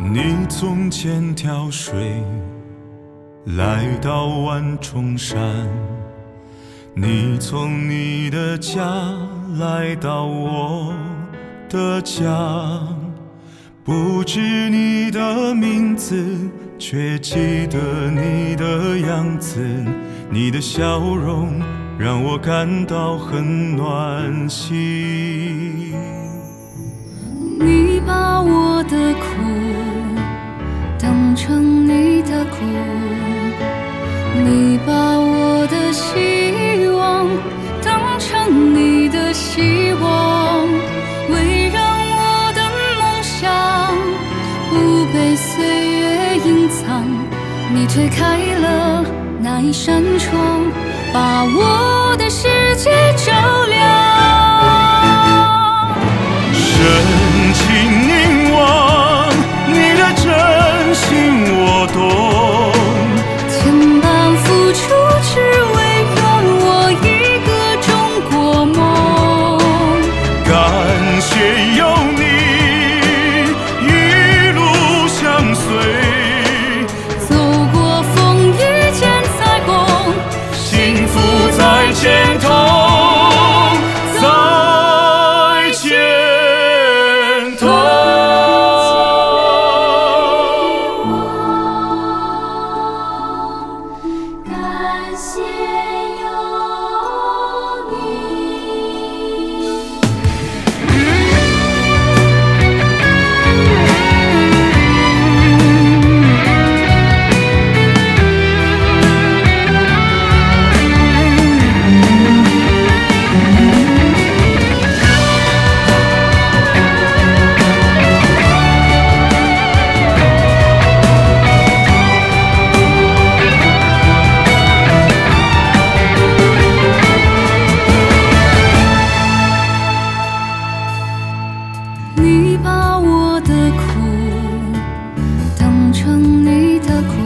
你从千条水来到万重山，你从你的家来到我的家，不知你的名字，却记得你的样子，你的笑容让我感到很暖心。 你把我的苦当成你的苦，你把我的希望当成你的希望，为让我的梦想不被岁月隐藏，你推开了那一扇窗，把我的世界照亮。 深情凝望，你的真心我懂， 千般付出只为圆我一个中国梦。 感谢有你一路相随， 走过风雨见彩虹， 幸福在前头，在前头。 感谢有你。你把我的苦当成你的苦，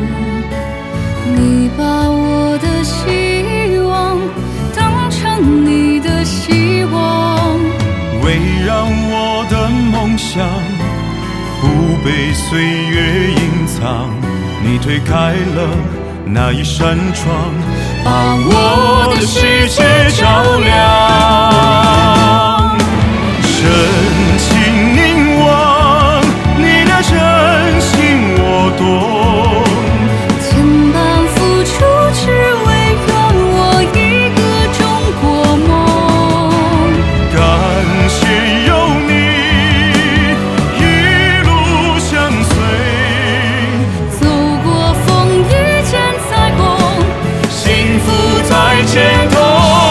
你把我的希望当成你的希望， 为让我的梦想不被岁月隐藏，你推开了那一扇窗，把我的世界照亮。深情凝望，你的真心我懂， 千般付出只为圆我一个中国梦。 感谢有你一路相随， 走过风雨见彩虹， 幸福在前头。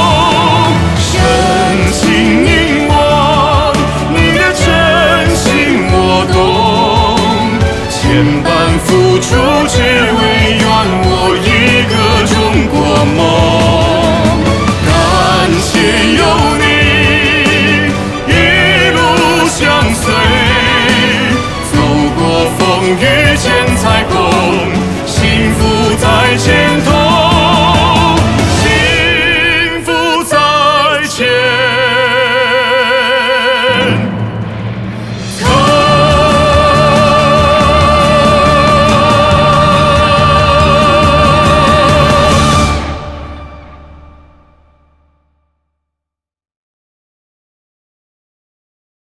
深情凝望，你的真心我懂，千般付出只为圆我一个中国梦。感谢有你一路相随，走过风雨见彩虹。